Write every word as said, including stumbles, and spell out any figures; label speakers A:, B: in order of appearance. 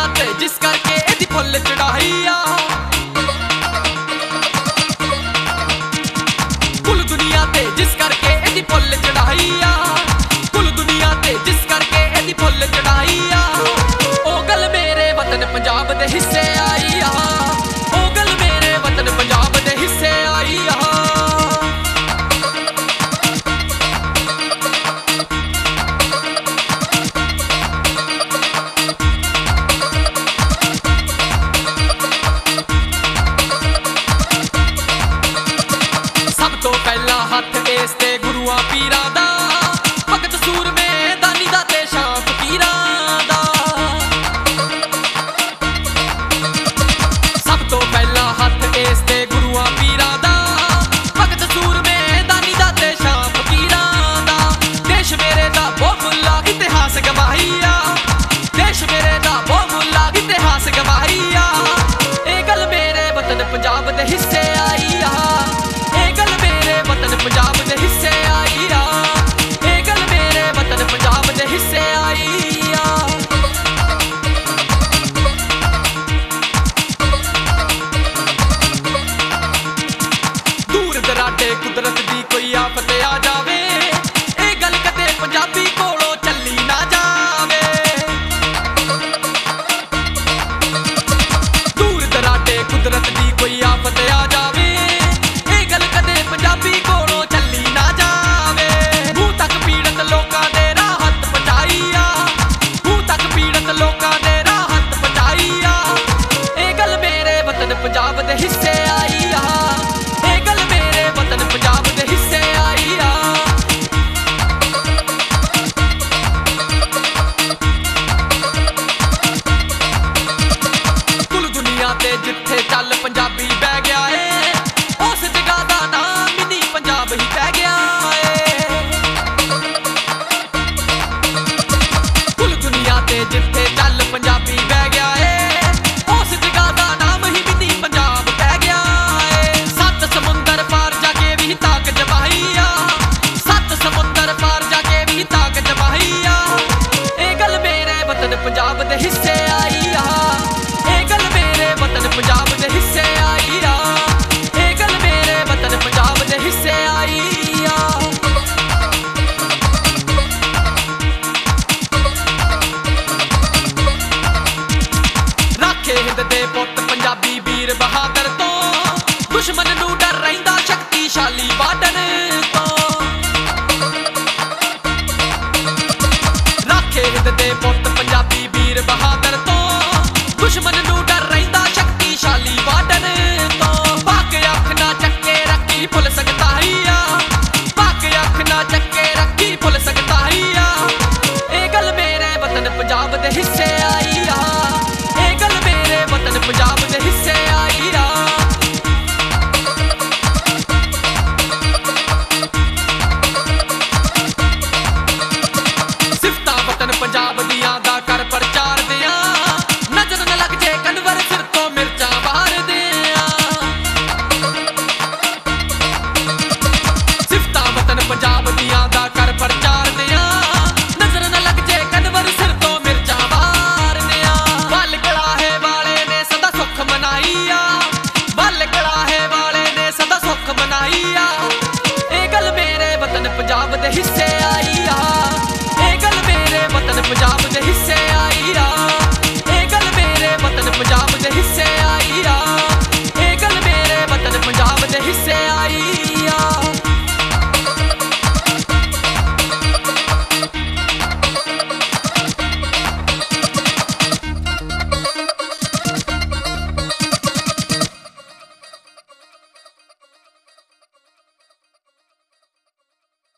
A: ते जिस करके इहदी फुल चढ़ाई आ। कुल दुनिया ते जिस करके इहदी फुल चढ़ाई आ। कुल दुनिया ते जिस करके इहदी फुल चढ़ाई आ। ओ गल मेरे वतन पंजाब दे हिस्से आई आ। ओ गल मेरे वतन पंजाब दे हिस्से आई आ। पहला हथ इस ते गुरुआं पीरां दा, भगत सूरमे दानी दा ते शाम फकीरां दा। सब तो पहला हथ इस ते गुरुआं पीरां दा, भगत सूरमे दानी दा ते शाम फकीरां दा। देश मेरे दा बहुत मुल्ला इतिहास गवाही आ। देश मेरे दा बहुत मुल्ला इतिहास गवाही आ। ए गल मेरे वतन पंजाब दे हिस्से आई आ। वतन पंजाब दे हिस्से आई आ। ए गल मेरे वतन पंजाब दे हिस्से आई आ। दूर दराडे कुदरत दी कोई आफत आ जावे, ए गल कदे पंजाबी कोलों चली ना जावे। दूर दराडे कुदरत दी कोई आफत आ जावे, ए गल कदे पंजाबी कोलों चली ना जावे। मूंह तक पीड़त लोकां दे राहत पहुंचाई आ। मूंह तक पीड़त लोकां दे राहत पहुंचाई आ। ए गल मेरे वतन पंजाब दे हिस्से आई आ। ए गल मेरे वतन पंजाब दे हिस्से आई आ। कुल दुनिया ते जिथे चल पंजाबी बह गया है, उस जगह दा नाम मिनी पंजाब ही पै गया है। कुल दुनिया ते जिथे चल पंजाबी बह गया है, उस जगह दा नाम ही मिनी पंजाब पै गया है। सत्त समुंदर पार जाके भी ताक जमाई आ। सत्त समुंदर पार जाके भी ताक जमाई आ। ए गल मेरे वतन पंजाब दे हिस्से आई आ। ए गल मेरे वतन पंजाब दे हिस्से आई आ। ए गल मेरे वतन पंजाब दे हिस्से आई आ। राखे हिंद दे पुत पंजाबी वीर बहादुर तो, दुश्मन नूं डर रहिंदा शक्तिशाली बार्डर तो। राखे हिंद दे पुत पंजाबी वीर बहादुर तो, दुश्मन नूं डर रहिंदा शक्तिशाली बार्डर तो। पाक अख ना चक्के रखी फुल सकता ही आ। पाक अख ना चक्के रखी फुल सकता ही आ। ए गल मेरे वतन पंजाब दे हिस्से आई आ। ए गल मेरे वतन पंजाब दे हिस्से आई आ। सिफतां वतन पंजाब दियां दा कर प्रचार दियां, नजर न लग जे कनवर सिर तो मिर्चां वार दियां। सिफतां वतन पंजाब दियां दा कर प्रचार दियां, नजर न लग जे कनवर सिर तो मिर्चां वार दियां। बल कड़ाहे वाले ने सदा सुख मनाई आ। बल कड़ाहे वाले ने सदा सुख मनाई आ। ए गल मेरे वतन पंजाब दे हिस्से आई आ। ए गल मेरे वतन पंजाब